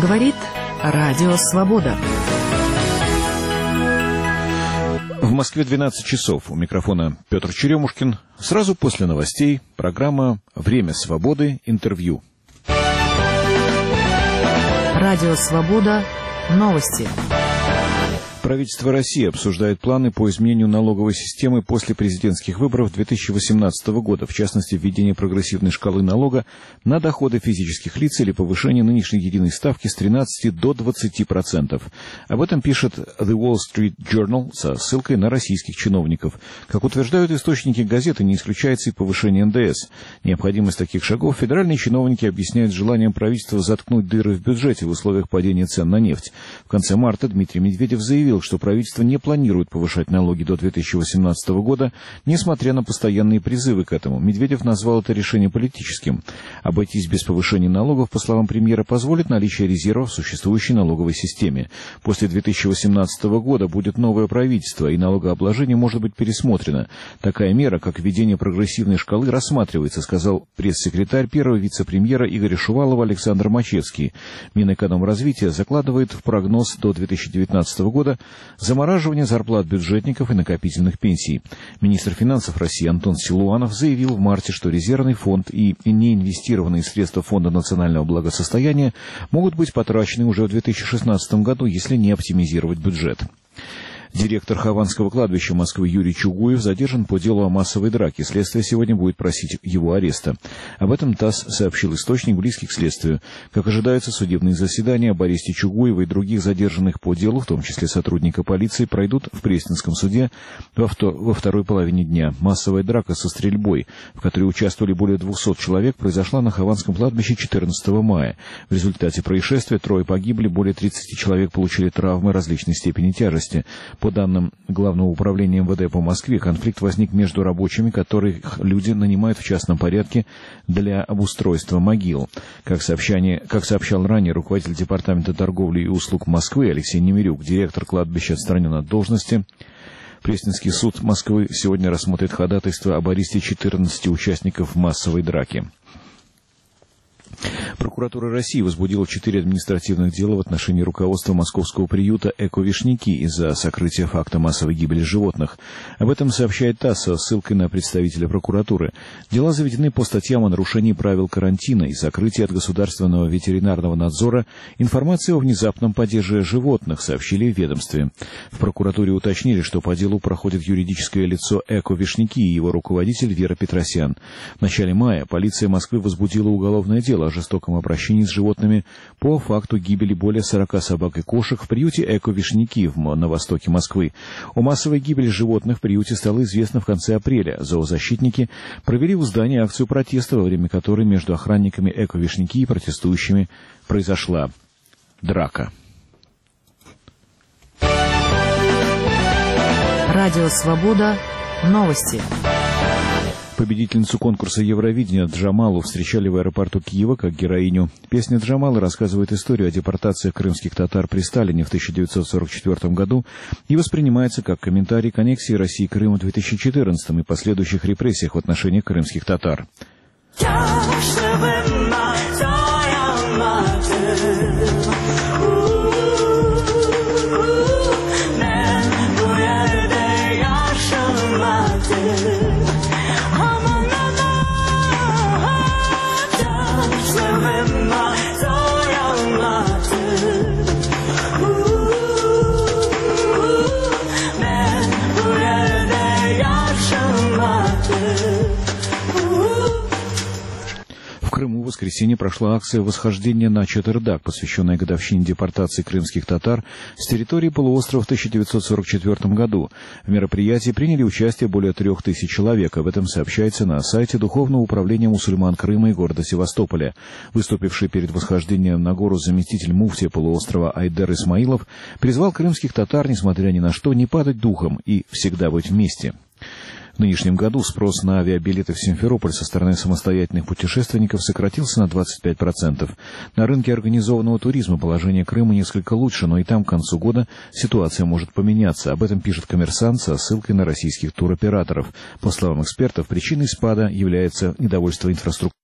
Говорит Радио Свобода. В Москве 12 часов. У микрофона Петр Черемушкин. Сразу после новостей программа «Время свободы. Интервью». Радио Свобода. Новости. Правительство России обсуждает планы по изменению налоговой системы после президентских выборов 2018 года, в частности, введение прогрессивной шкалы налога на доходы физических лиц или повышение нынешней единой ставки с 13 до 20%. Об этом пишет The Wall Street Journal со ссылкой на российских чиновников. Как утверждают источники газеты, не исключается и повышение НДС. Необходимость таких шагов федеральные чиновники объясняют желанием правительства заткнуть дыры в бюджете в условиях падения цен на нефть. В конце марта Дмитрий Медведев заявил, что правительство не планирует повышать налоги до 2018 года, несмотря на постоянные призывы к этому. Медведев назвал это решение политическим. Обойтись без повышения налогов, по словам премьера, позволит наличие резервов в существующей налоговой системе. После 2018 года будет новое правительство, и налогообложение может быть пересмотрено. Такая мера, как введение прогрессивной шкалы, рассматривается, сказал пресс-секретарь первого вице-премьера Игоря Шувалова Александр Мачевский. Минэкономразвития закладывает в прогноз до 2019 года замораживание зарплат бюджетников и накопительных пенсий. Министр финансов России Антон Силуанов заявил в марте, что резервный фонд и неинвестированные средства Фонда национального благосостояния могут быть потрачены уже в 2016 году, если не оптимизировать бюджет. Директор Хованского кладбища Москвы Юрий Чугуев задержан по делу о массовой драке. Следствие сегодня будет просить его ареста. Об этом ТАСС сообщил источник, близкий к следствию. Как ожидается, судебные заседания об аресте Чугуева и других задержанных по делу, в том числе сотрудника полиции, пройдут в Пресненском суде во второй половине дня. Массовая драка со стрельбой, в которой участвовали более 200 человек, произошла на Хованском кладбище 14 мая. В результате происшествия 3 погибли, более 30 человек получили травмы различной степени тяжести. По данным Главного управления МВД по Москве, конфликт возник между рабочими, которых люди нанимают в частном порядке для обустройства могил. Как сообщал ранее руководитель Департамента торговли и услуг Москвы Алексей Немирюк, директор кладбища отстранен от должности. Пресненский суд Москвы сегодня рассмотрит ходатайство об аресте 14 участников массовой драки. Прокуратура России возбудила 4 административных дела в отношении руководства московского приюта «Эко-Вишняки» из-за сокрытия факта массовой гибели животных. Об этом сообщает ТАСС со ссылкой на представителя прокуратуры. Дела заведены по статьям о нарушении правил карантина и сокрытии от государственного ветеринарного надзора информации о внезапном падеже животных, сообщили в ведомстве. В прокуратуре уточнили, что по делу проходит юридическое лицо «Эко-Вишняки» и его руководитель Вера Петросян. В начале мая полиция Москвы возбудила уголовное дело о жестоком обращении с животными по факту гибели более 40 собак и кошек в приюте «Эко-Вишняки» на востоке Москвы. О массовой гибели животных в приюте стало известно в конце апреля. Зоозащитники провели у здания акцию протеста, во время которой между охранниками «Эко-Вишняки» и протестующими произошла драка. Радио Свобода. Новости. Победительницу конкурса Евровидения Джамалу встречали в аэропорту Киева как героиню. Песня Джамалы рассказывает историю о депортациях крымских татар при Сталине в 1944 году и воспринимается как комментарий к аннексии России Крыма в 2014 и последующих репрессиях в отношении крымских татар. В Крыму в воскресенье прошла акция восхождения на Чатырдак, посвященная годовщине депортации крымских татар с территории полуострова в 1944 году. В мероприятии приняли участие более 3000 человек. Об этом сообщается на сайте Духовного управления мусульман Крыма и города Севастополя. Выступивший перед восхождением на гору заместитель муфтия полуострова Айдер Исмаилов призвал крымских татар, несмотря ни на что, не падать духом и всегда быть вместе. В нынешнем году спрос на авиабилеты в Симферополь со стороны самостоятельных путешественников сократился на 25%. На рынке организованного туризма положение Крыма несколько лучше, но и там к концу года ситуация может поменяться. Об этом пишет «Коммерсант» со ссылкой на российских туроператоров. По словам экспертов, причиной спада является недовольство инфраструктурой.